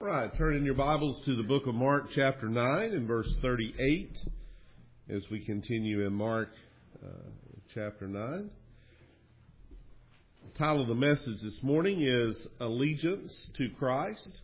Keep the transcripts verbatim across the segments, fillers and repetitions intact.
right, turn in your Bibles to the book of Mark chapter nine and verse thirty-eight as we continue in Mark uh, chapter nine. The title of the message this morning is Allegiance to Christ.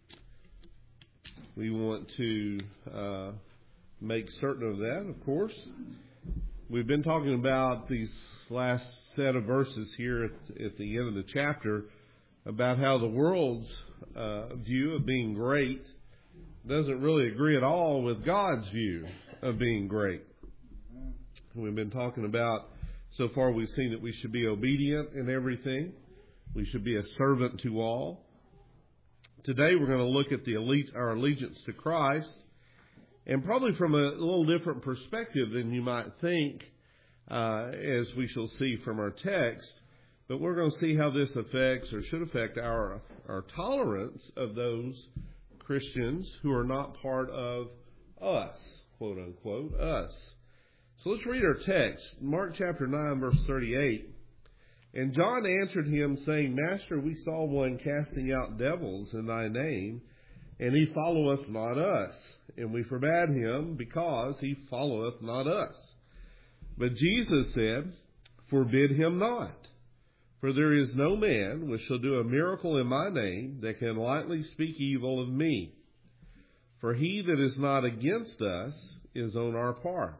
We want to uh, make certain of that, of course. We've been talking about these last set of verses here at, at the end of the chapter about how the world's uh, view of being great doesn't really agree at all with God's view of being great. We've been talking about, so far we've seen that we should be obedient in everything. We should be a servant to all. Today we're going to look at the elite, our allegiance to Christ, and probably from a little different perspective than you might think, uh, as we shall see from our text. But we're going to see how this affects or should affect our our tolerance of those Christians who are not part of us, quote unquote, us. So let's read our text, Mark chapter nine, verse thirty-eight. And John answered him, saying, Master, we saw one casting out devils in thy name, and he followeth not us. And we forbade him, because he followeth not us. But Jesus said, Forbid him not. For there is no man which shall do a miracle in my name that can lightly speak evil of me. For he that is not against us is on our part.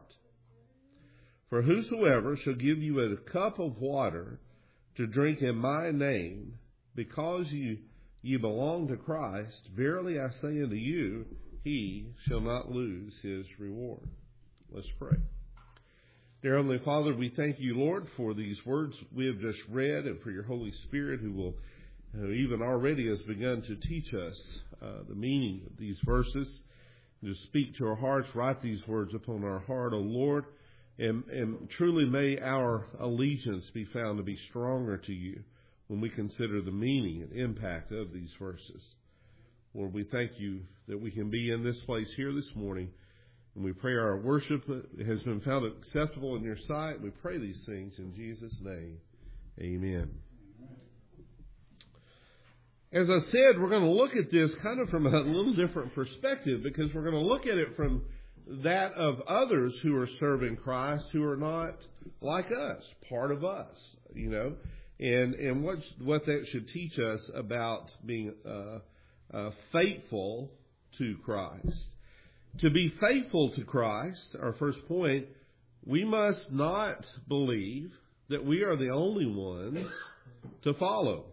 For whosoever shall give you a cup of water to drink in my name, because you, you belong to Christ, verily I say unto you, he shall not lose his reward. Let's pray. Dear Heavenly Father, we thank you, Lord, for these words we have just read and for your Holy Spirit who will, who even already has begun to teach us uh, the meaning of these verses. To speak to our hearts, write these words upon our heart, O Lord, and, and truly may our allegiance be found to be stronger to you when we consider the meaning and impact of these verses. Lord, we thank you that we can be in this place here this morning. And we pray our worship has been found acceptable in your sight. We pray these things in Jesus' name. Amen. As I said, we're going to look at this kind of from a little different perspective, because we're going to look at it from that of others who are serving Christ who are not like us, part of us, you know, and, and what, what that should teach us about being uh, uh, faithful to Christ. To be faithful to Christ, our first point, we must not believe that we are the only ones to follow.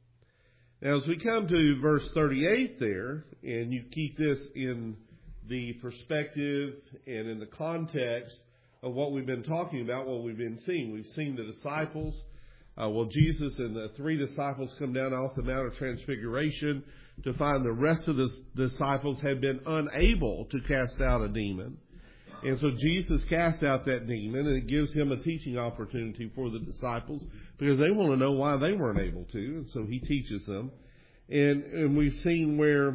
Now, as we come to verse thirty-eight there, and you keep this in the perspective and in the context of what we've been talking about, what we've been seeing. We've seen the disciples. Uh, well, Jesus and the three disciples come down off the Mount of Transfiguration to find the rest of the disciples had been unable to cast out a demon. And so Jesus cast out that demon, and it gives him a teaching opportunity for the disciples because they want to know why they weren't able to. And so he teaches them. And, and we've seen where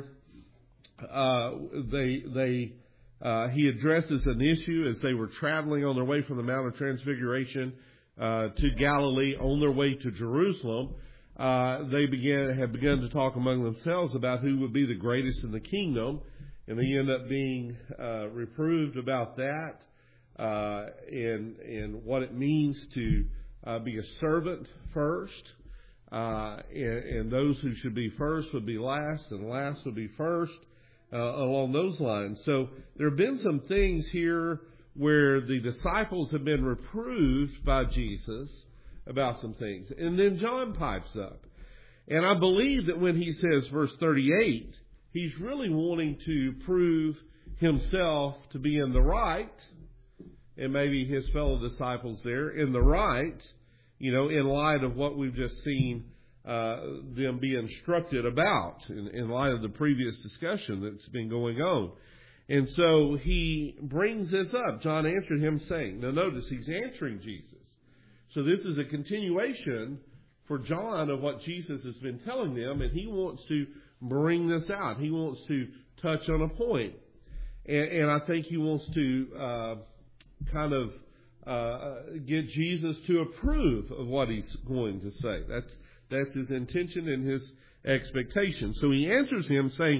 uh, they they uh, he addresses an issue as they were traveling on their way from the Mount of Transfiguration uh, to Galilee on their way to Jerusalem. Uh, they began have begun to talk among themselves about who would be the greatest in the kingdom, and they end up being uh, reproved about that uh, and and what it means to uh, be a servant first, uh, and, and those who should be first would be last, and last would be first, uh, along those lines. So there have been some things here where the disciples have been reproved by Jesus about some things. And then John pipes up. And I believe that when he says verse thirty-eight, he's really wanting to prove himself to be in the right, and maybe his fellow disciples there in the right, you know, in light of what we've just seen uh, them be instructed about, in, in light of the previous discussion that's been going on. And so he brings this up. John answered him saying, now notice he's answering Jesus. So this is a continuation for John of what Jesus has been telling them, and he wants to bring this out. He wants to touch on a point. And, and I think he wants to uh, kind of uh, get Jesus to approve of what he's going to say. That's, that's his intention and his expectation. So he answers him saying,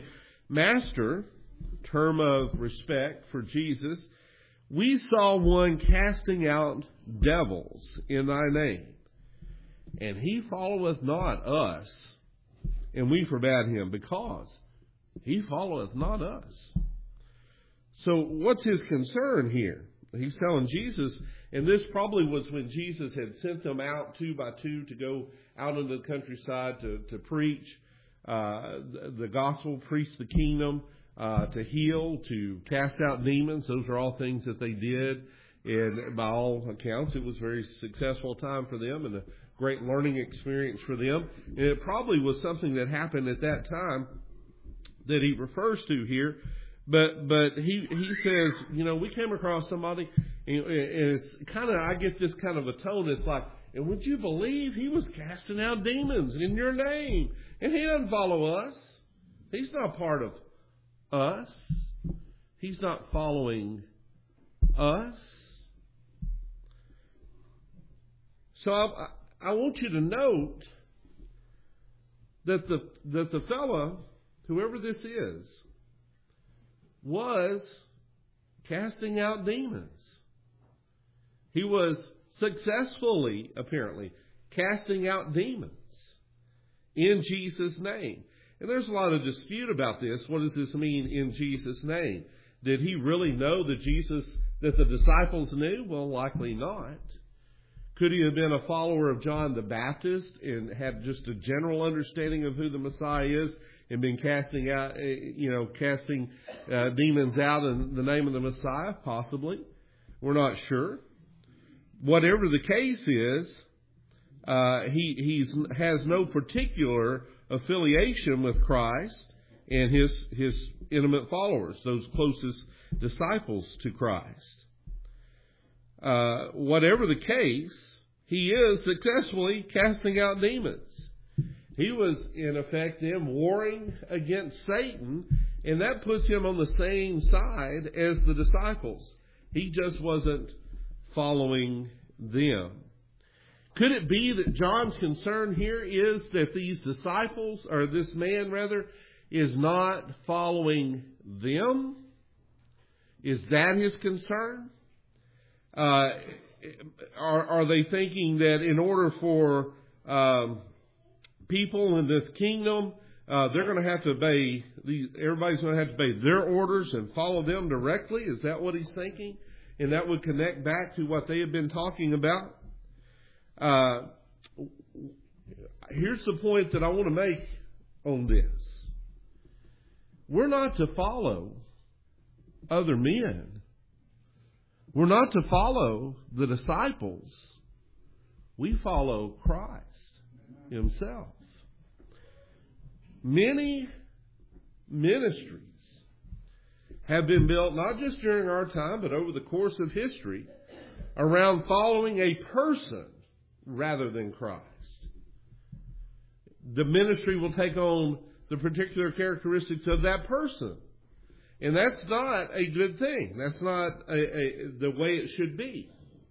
Master, term of respect for Jesus, we saw one casting out devils in thy name, and he followeth not us, and we forbade him, because he followeth not us. So what's his concern here? He's telling Jesus, and this probably was when Jesus had sent them out two by two to go out into the countryside to, to preach uh, the, the gospel, preach the kingdom, uh, to heal, to cast out demons. Those are all things that they did. And by all accounts, it was a very successful time for them and a great learning experience for them. And it probably was something that happened at that time that he refers to here. But but he he says, you know, we came across somebody, and, and it's kind of, I get this kind of a tone. It's like, and would you believe he was casting out demons in your name? And he doesn't follow us. He's not part of us. He's not following us. So I, I want you to note that the that the fella, whoever this is, was casting out demons. He was successfully, apparently, casting out demons in Jesus' name. And there's a lot of dispute about this. What does this mean, in Jesus' name? Did he really know that Jesus, that the disciples knew? Well, likely not. Could he have been a follower of John the Baptist and had just a general understanding of who the Messiah is and been casting out, you know, casting uh, demons out in the name of the Messiah? Possibly. We're not sure. Whatever the case is, uh, he he's has no particular affiliation with Christ and his his intimate followers, those closest disciples to Christ. Uh, whatever the case, he is successfully casting out demons. He was, in effect, then warring against Satan, and that puts him on the same side as the disciples. He just wasn't following them. Could it be that John's concern here is that these disciples, or this man rather, is not following them? Is that his concern? Uh, are, are they thinking that in order for um, people in this kingdom, uh, they're going to have to obey, these, everybody's going to have to obey their orders and follow them directly? Is that what he's thinking? And that would connect back to what they have been talking about. Uh, here's the point that I want to make on this. We're not to follow other men. We're not to follow the disciples. We follow Christ himself. Many ministries have been built, not just during our time, but over the course of history, around following a person rather than Christ. The ministry will take on the particular characteristics of that person. And that's not a good thing. That's not a, a, the way it should be.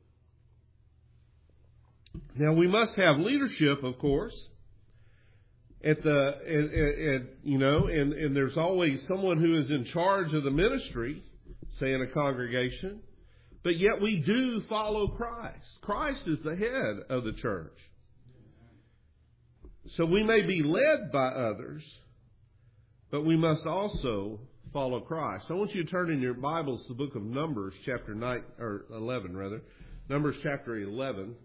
Now, we must have leadership, of course, at the, at, at, you know, and, and there's always someone who is in charge of the ministry, say in a congregation, but yet we do follow Christ. Christ is the head of the church. So we may be led by others, but we must also follow Christ. I want you to turn in your Bibles to the book of Numbers, chapter nine, or eleven, rather. Numbers chapter eleven.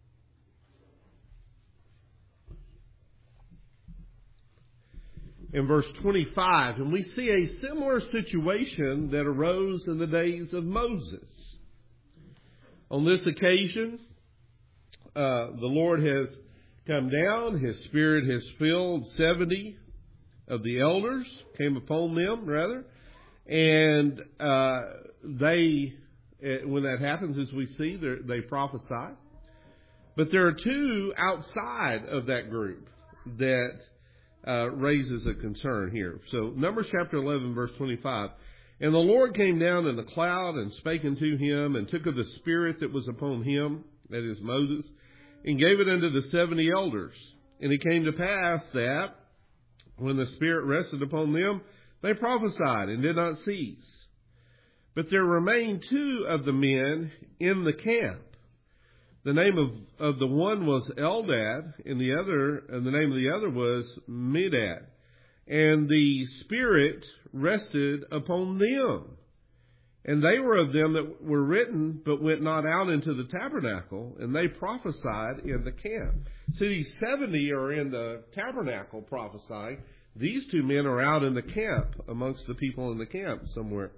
In verse twenty-five, and we see a similar situation that arose in the days of Moses. On this occasion, uh, the Lord has come down. His Spirit has filled seventy of the elders, came upon them, rather. And uh, they, when that happens, as we see, they prophesy. But there are two outside of that group that uh, raises a concern here. So Numbers chapter eleven, verse twenty-five. And the Lord came down in the cloud and spake unto him, and took of the Spirit that was upon him, that is Moses, and gave it unto the seventy elders. And it came to pass that, when the Spirit rested upon them, They prophesied and did not cease. But there remained two of the men in the camp. The name of, of the one was Eldad, and the other, and the name of the other was Medad. And the Spirit rested upon them. And they were of them that were written, but went not out into the tabernacle, and they prophesied in the camp. See, these seventy are in the tabernacle prophesying. These two men are out in the camp, amongst the people in the camp somewhere.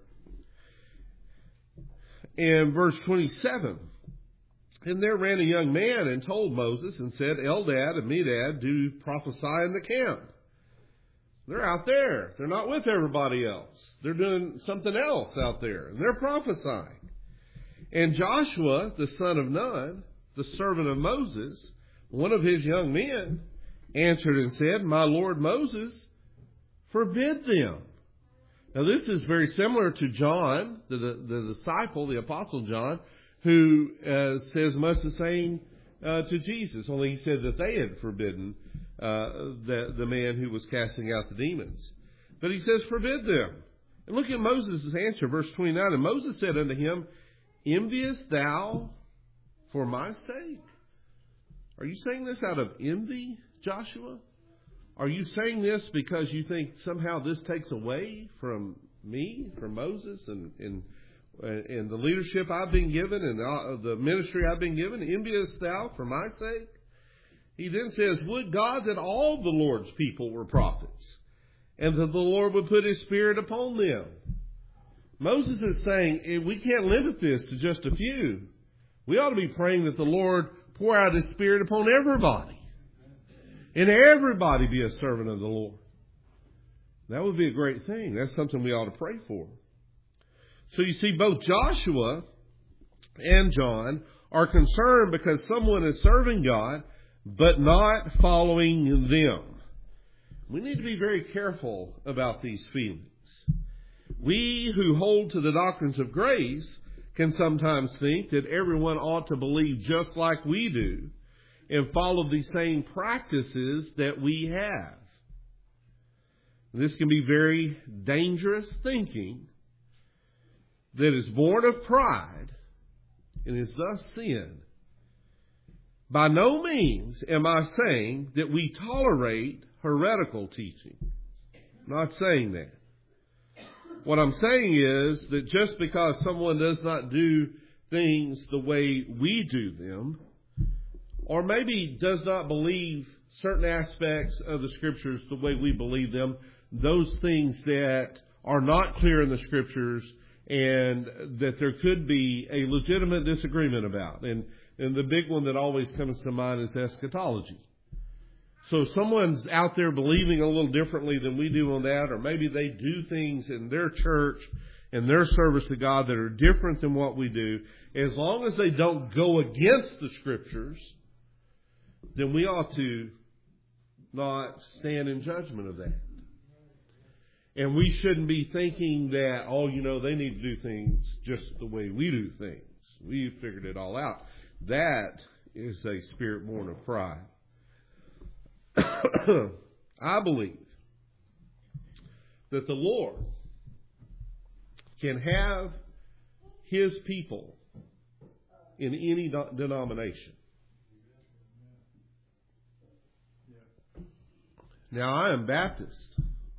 In verse twenty-seven, and there ran a young man and told Moses and said, Eldad and Medad do prophesy in the camp. They're out there. They're not with everybody else. They're doing something else out there, and they're prophesying. And Joshua, the son of Nun, the servant of Moses, one of his young men, answered and said, My Lord Moses, forbid them. Now this is very similar to John, the, the, the disciple, the apostle John, who uh, says much the same uh, to Jesus, only he said that they had forbidden uh, the, the man who was casting out the demons. But he says, forbid them. And look at Moses' answer, verse twenty-nine. And Moses said unto him, Enviest thou for my sake? Are you saying this out of envy, Joshua? Are you saying this because you think somehow this takes away from me, from Moses, and and, and the leadership I've been given and the ministry I've been given? Enviest thou for my sake? He then says, Would God that all the Lord's people were prophets, and that the Lord would put His Spirit upon them. Moses is saying, we can't limit this to just a few. We ought to be praying that the Lord pour out His Spirit upon everybody. And everybody be a servant of the Lord. That would be a great thing. That's something we ought to pray for. So you see, both Joshua and John are concerned because someone is serving God, but not following them. We need to be very careful about these feelings. We who hold to the doctrines of grace can sometimes think that everyone ought to believe just like we do and follow the same practices that we have. This can be very dangerous thinking that is born of pride and is thus sin. By no means am I saying that we tolerate heretical teaching. I'm not saying that. What I'm saying is that just because someone does not do things the way we do them, or maybe does not believe certain aspects of the Scriptures the way we believe them, those things that are not clear in the Scriptures and that there could be a legitimate disagreement about. And, and the big one that always comes to mind is eschatology. So if someone's out there believing a little differently than we do on that, or maybe they do things in their church and their service to God that are different than what we do, as long as they don't go against the Scriptures, then we ought to not stand in judgment of that. And we shouldn't be thinking that, oh, you know, they need to do things just the way we do things. We figured it all out. That is a spirit born of pride. I believe that the Lord can have His people in any denomination. Now, I am Baptist,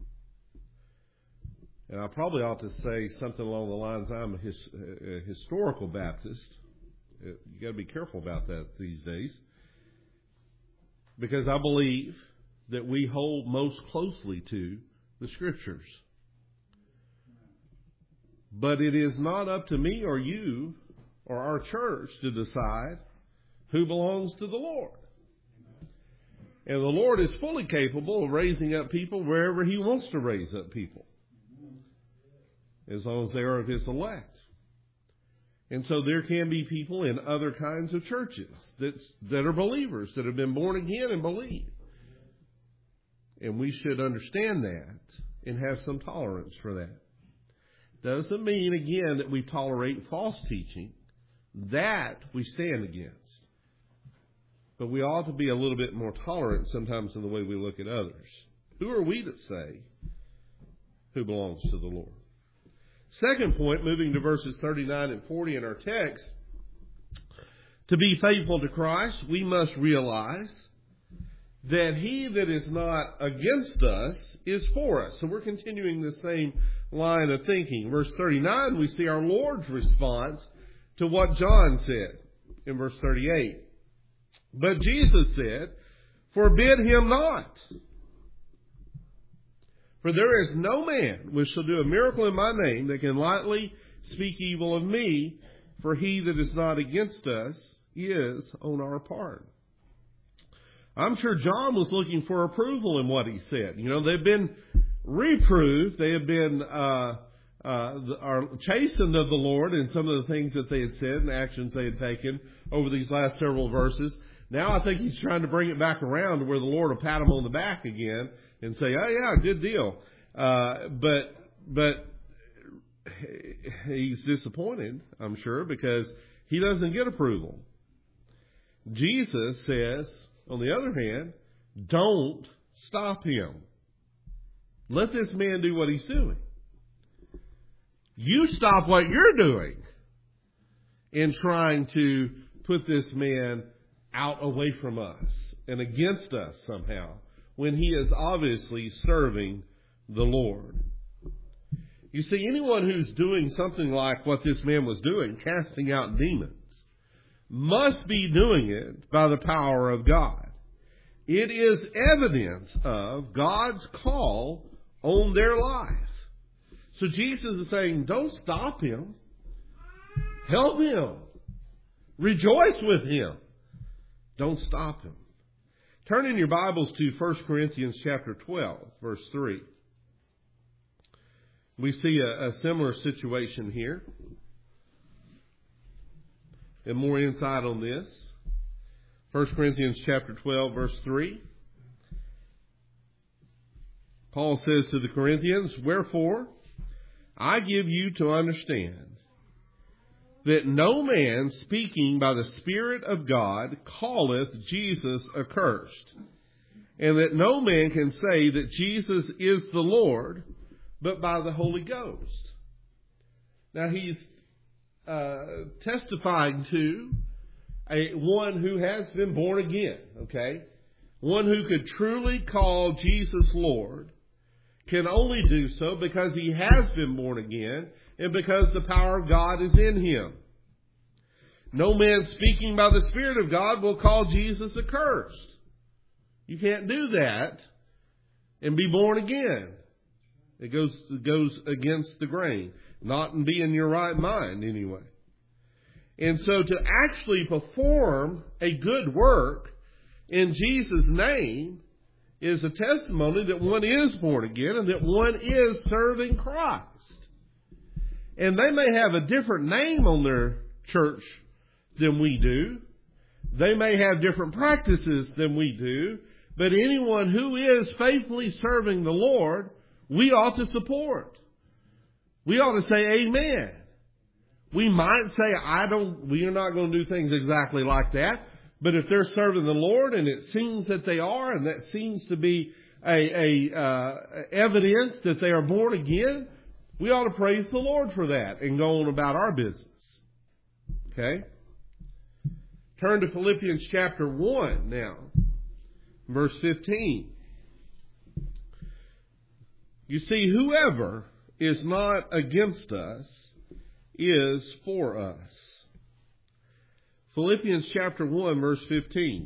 and I probably ought to say something along the lines, I'm a, his, a historical Baptist. You got to be careful about that these days, because I believe that we hold most closely to the Scriptures. But it is not up to me or you or our church to decide who belongs to the Lord. And the Lord is fully capable of raising up people wherever He wants to raise up people, as long as they are of His elect. And so there can be people in other kinds of churches that, that are believers, that have been born again and believe. And we should understand that and have some tolerance for that. Doesn't mean, again, that we tolerate false teaching. That we stand against. But we ought to be a little bit more tolerant sometimes in the way we look at others. Who are we to say who belongs to the Lord. Second point, moving to verses thirty-nine and forty in our text, to be faithful to Christ, we must realize that he that is not against us is for us. So we're continuing the same line of thinking. Verse thirty-nine, we see our Lord's response to what John said in verse thirty-eight. But Jesus said, forbid him not. For there is no man which shall do a miracle in my name that can lightly speak evil of me, for he that is not against us is on our part. I'm sure John was looking for approval in what he said. You know, they've been reproved. They have been uh, uh, are chastened of the Lord in some of the things that they had said and actions they had taken over these last several verses. Now I think he's trying to bring it back around to where the Lord will pat him on the back again and say, oh, yeah, good deal. Uh, but but he's disappointed, I'm sure, because he doesn't get approval. Jesus says, on the other hand, don't stop him. Let this man do what he's doing. You stop what you're doing in trying to put this man out away from us and against us somehow, when he is obviously serving the Lord. You see, anyone who's doing something like what this man was doing, casting out demons, must be doing it by the power of God. It is evidence of God's call on their life. So Jesus is saying, don't stop him. Help him. Rejoice with him. Don't stop him. Turn in your Bibles to First Corinthians chapter twelve, verse three. We see a, a similar situation here. And more insight on this. First Corinthians chapter twelve, verse three. Paul says to the Corinthians, wherefore, I give you to understand that no man speaking by the Spirit of God calleth Jesus accursed, and that no man can say that Jesus is the Lord, but by the Holy Ghost. Now he's uh, testifying to a one who has been born again, okay? One who could truly call Jesus Lord can only do so because he has been born again and because the power of God is in him. No man speaking by the Spirit of God will call Jesus accursed. You can't do that and be born again. It goes, it goes against the grain. Not in being your right mind anyway. And so to actually perform a good work in Jesus' name is a testimony that one is born again and that one is serving Christ. And they may have a different name on their church than we do. They may have different practices than we do. But anyone who is faithfully serving the Lord, we ought to support. We ought to say amen. We might say, I don't, we are not going to do things exactly like that. But if they're serving the Lord and it seems that they are, and that seems to be a, a uh, evidence that they are born again, we ought to praise the Lord for that and go on about our business. Okay? Turn to Philippians chapter one now, verse fifteen. You see, whoever is not against us is for us. Philippians chapter one, verse fifteen.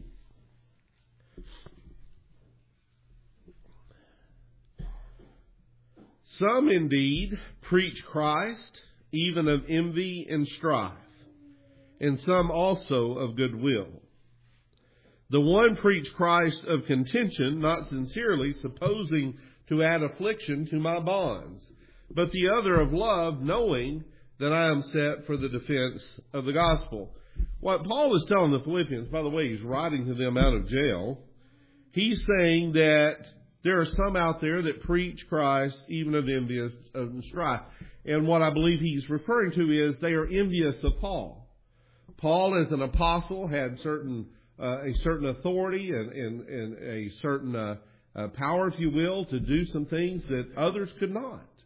Some indeed preach Christ, even of envy and strife, and some also of goodwill. The one preached Christ of contention, not sincerely, supposing to add affliction to my bonds, but the other of love, knowing that I am set for the defense of the gospel. What Paul is telling the Philippians, by the way, he's writing to them out of jail. He's saying that there are some out there that preach Christ, even of envious and strife. And what I believe he's referring to is they are envious of Paul. Paul, as an apostle, had certain uh, a certain authority and, and, and a certain uh, uh, power, if you will, to do some things that others could not.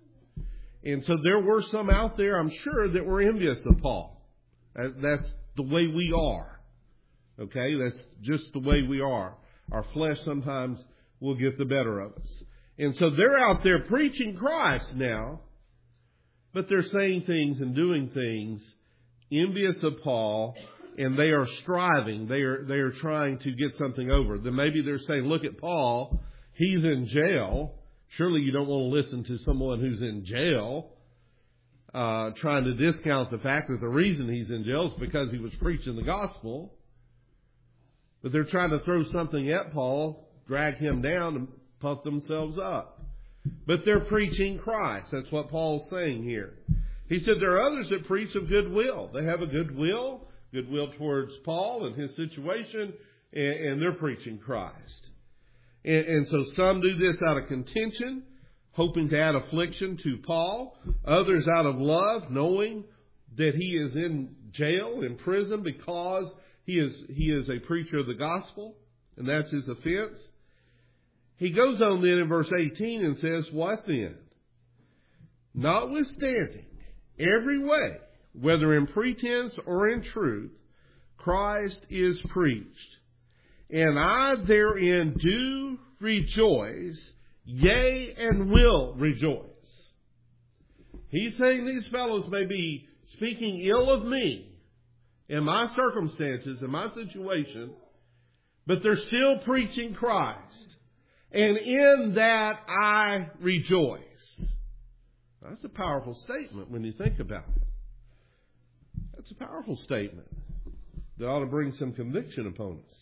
And so there were some out there, I'm sure, that were envious of Paul. That's the way we are. Okay? That's just the way we are. Our flesh sometimes will get the better of us. And so they're out there preaching Christ now, but they're saying things and doing things envious of Paul, and they are striving. They are they are trying to get something over. Then maybe they're saying, look at Paul. He's in jail. Surely you don't want to listen to someone who's in jail, uh, trying to discount the fact that the reason he's in jail is because he was preaching the gospel. But they're trying to throw something at Paul, drag him down, and puff themselves up. But they're preaching Christ. That's what Paul's saying here. He said there are others that preach of goodwill. They have a goodwill, goodwill towards Paul and his situation, and, and they're preaching Christ. And, and so some do this out of contention, hoping to add affliction to Paul. Others out of love, knowing that he is in jail, in prison, because he is he is a preacher of the gospel, and that's his offense. He goes on then in verse eighteen and says, what then? Notwithstanding, every way, whether in pretense or in truth, Christ is preached. And I therein do rejoice, yea, and will rejoice. He's saying these fellows may be speaking ill of me in my circumstances, in my situation, but they're still preaching Christ. And in that I rejoice. That's a powerful statement when you think about it. That's a powerful statement that ought to bring some conviction upon us.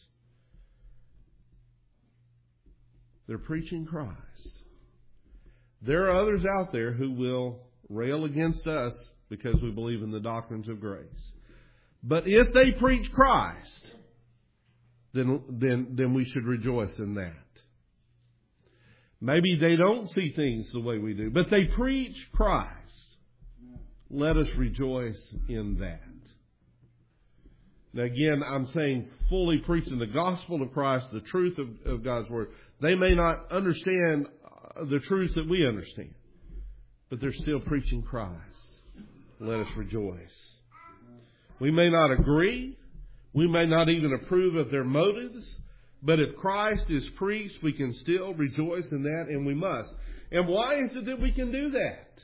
They're preaching Christ. There are others out there who will rail against us because we believe in the doctrines of grace. But if they preach Christ, then, then, then we should rejoice in that. Maybe they don't see things the way we do, but they preach Christ. Let us rejoice in that. Now again, I'm saying fully preaching the gospel of Christ, the truth of, of God's Word. They may not understand the truths that we understand, but they're still preaching Christ. Let us rejoice. We may not agree. We may not even approve of their motives. But if Christ is preached, we can still rejoice in that, and we must. And why is it that we can do that?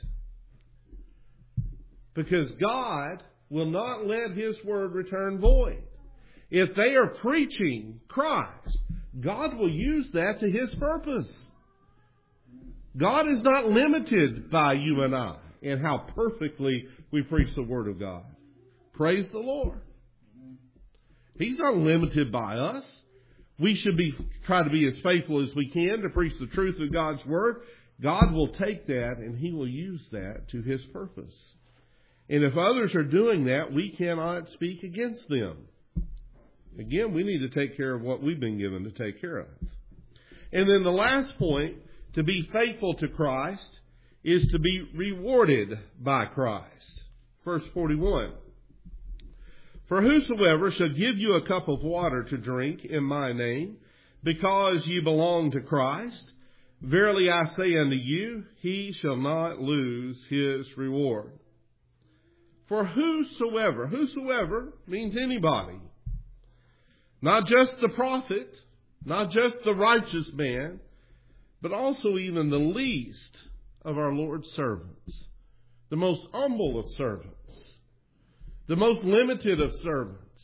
Because God will not let His word return void. If they are preaching Christ, God will use that to His purpose. God is not limited by you and I in how perfectly we preach the Word of God. Praise the Lord. He's not limited by us. We should be try to be as faithful as we can to preach the truth of God's Word. God will take that and He will use that to His purpose. And if others are doing that, we cannot speak against them. Again, we need to take care of what we've been given to take care of. And then the last point, to be faithful to Christ, is to be rewarded by Christ. Verse forty-one. For whosoever shall give you a cup of water to drink in my name, because ye belong to Christ, verily I say unto you, he shall not lose his reward. For whosoever, whosoever means anybody, not just the prophet, not just the righteous man, but also even the least of our Lord's servants, the most humble of servants, the most limited of servants,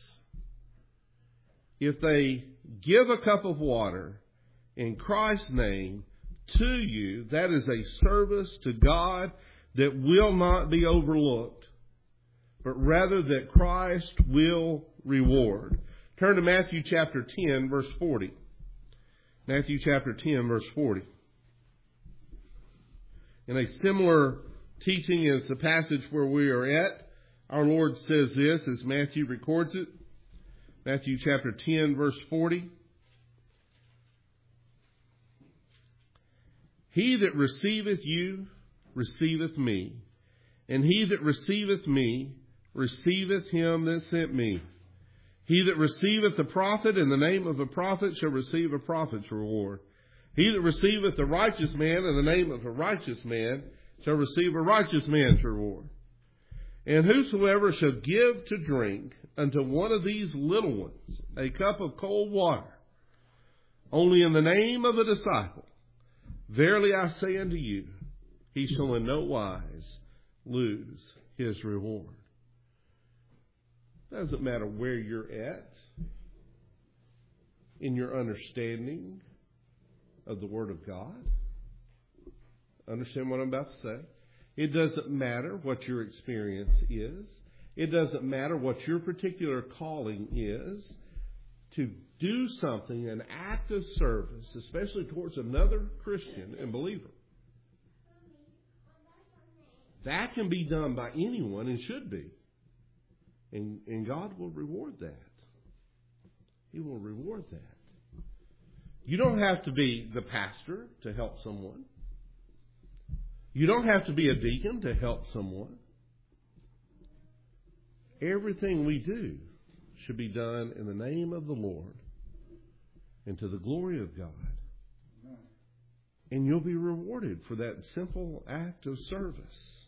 if they give a cup of water in Christ's name to you, that is a service to God that will not be overlooked, but rather that Christ will reward. Turn to Matthew chapter ten, verse forty. Matthew chapter ten, verse forty. In a similar teaching as the passage where we are at, our Lord says this as Matthew records it. Matthew chapter ten, verse forty. He that receiveth you receiveth me, and he that receiveth me receiveth him that sent me. He that receiveth the prophet in the name of a prophet shall receive a prophet's reward. He that receiveth the righteous man in the name of a righteous man shall receive a righteous man's reward. And whosoever shall give to drink unto one of these little ones a cup of cold water, only in the name of a disciple, verily I say unto you, he shall in no wise lose his reward. Doesn't matter where you're at in your understanding of the Word of God. Understand what I'm about to say? It doesn't matter what your experience is. It doesn't matter what your particular calling is. To do something, an act of service, especially towards another Christian and believer, that can be done by anyone and should be. And, and God will reward that. He will reward that. You don't have to be the pastor to help someone. You don't have to be a deacon to help someone. Everything we do should be done in the name of the Lord and to the glory of God. And you'll be rewarded for that simple act of service.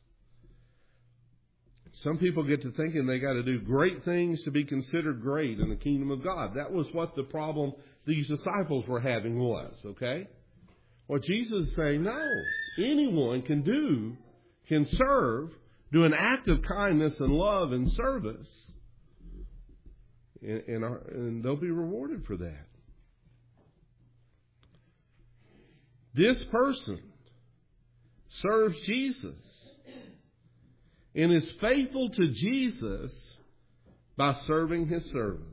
Some people get to thinking they got to do great things to be considered great in the kingdom of God. That was what the problem these disciples were having was, okay? What Jesus is saying, no, anyone can do, can serve, do an act of kindness and love and service, and, and, our, and they'll be rewarded for that. This person serves Jesus and is faithful to Jesus by serving his servants.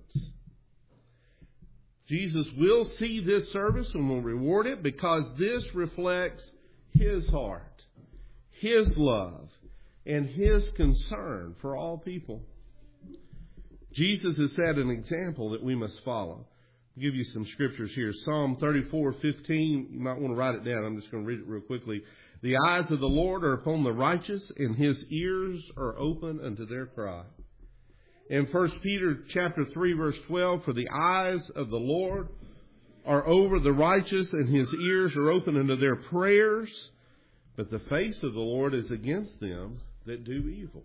Jesus will see this service and will reward it because this reflects his heart, his love, and his concern for all people. Jesus has set an example that we must follow. I'll give you some scriptures here. Psalm thirty-four fifteen. You might want to write it down. I'm just going to read it real quickly. The eyes of the Lord are upon the righteous, and his ears are open unto their cry. In First Peter chapter three, verse twelve, for the eyes of the Lord are over the righteous, and his ears are open unto their prayers, but the face of the Lord is against them that do evil.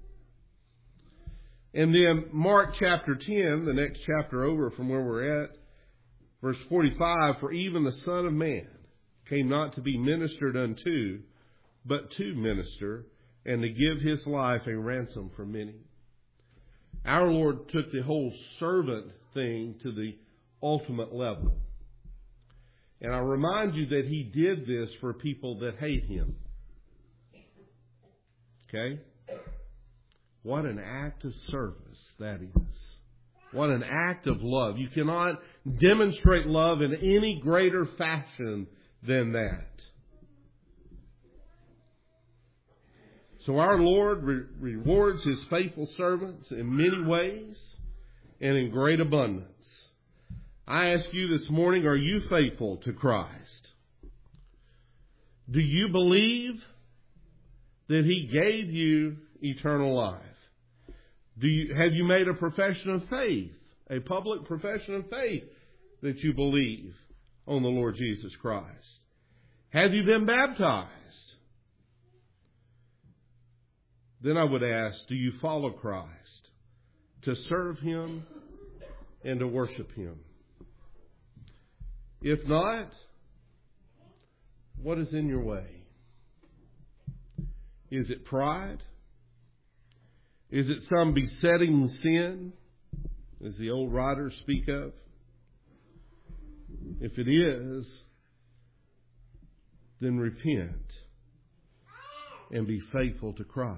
And then Mark chapter ten, the next chapter over from where we're at, verse forty-five, for even the Son of Man came not to be ministered unto, but to minister, and to give his life a ransom for many. Our Lord took the whole servant thing to the ultimate level. And I remind you that he did this for people that hate him. Okay? What an act of service that is. What an act of love. You cannot demonstrate love in any greater fashion than that. So our Lord re- rewards his faithful servants in many ways and in great abundance. I ask you this morning, are you faithful to Christ? Do you believe that he gave you eternal life? Do you, have you made a profession of faith, a public profession of faith that you believe on the Lord Jesus Christ? Have you been baptized? Then I would ask, do you follow Christ to serve him and to worship him? If not, what is in your way? Is it pride? Is it some besetting sin, as the old writers speak of? If it is, then repent and be faithful to Christ.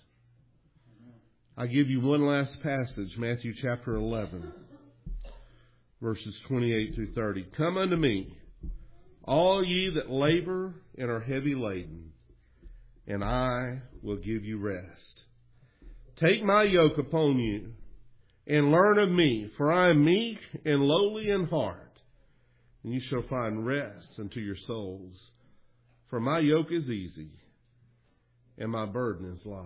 I give you one last passage, Matthew chapter eleven, verses twenty-eight through thirty. Come unto me, all ye that labor and are heavy laden, and I will give you rest. Take my yoke upon you, and learn of me, for I am meek and lowly in heart, and you shall find rest unto your souls. For my yoke is easy, and my burden is light.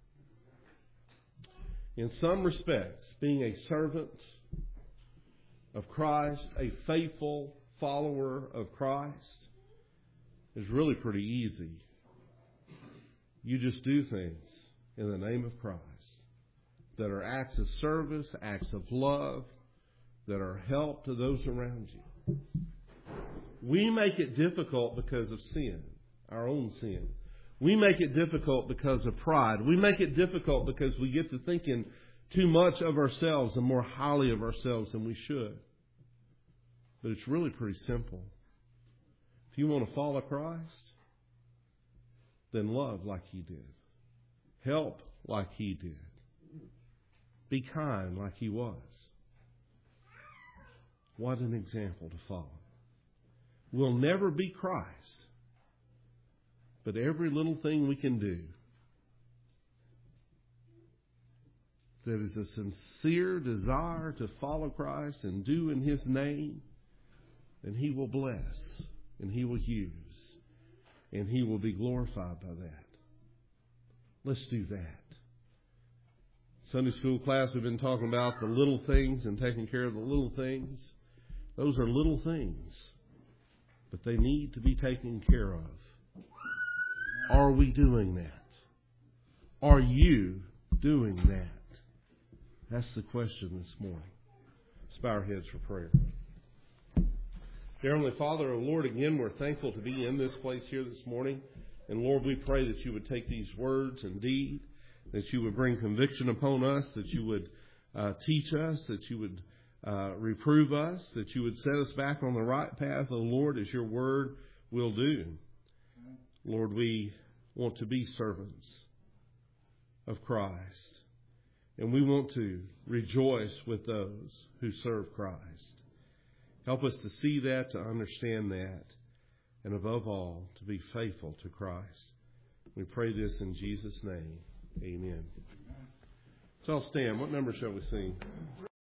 In some respects, being a servant of Christ, a faithful follower of Christ, is really pretty easy. you just do things in the name of Christ that are acts of service, acts of love, that are help to those around you. We make it difficult because of sin, our own sin. We make it difficult because of pride. We make it difficult because we get to thinking too much of ourselves and more highly of ourselves than we should. But it's really pretty simple. If you want to follow Christ, then love like He did. Help like He did. Be kind like He was. What an example to follow. We'll never be Christ, but every little thing we can do that is a sincere desire to follow Christ and do in His name, then He will bless and He will use and He will be glorified by that. Let's do that. Sunday school class, we've been talking about the little things and taking care of the little things. Those are little things, but they need to be taken care of. Are we doing that? Are you doing that? That's the question this morning. Let's bow our heads for prayer. Dear Heavenly Father, oh Lord, again, we're thankful to be in this place here this morning. And Lord, we pray that you would take these words and deed, that you would bring conviction upon us, that you would uh, teach us, that you would uh, reprove us, that you would set us back on the right path, oh Lord, as your word will do. Lord, we want to be servants of Christ, and we want to rejoice with those who serve Christ. Help us to see that, to understand that, and above all, to be faithful to Christ. We pray this in Jesus' name. Amen. So I'll stand. What number shall we sing?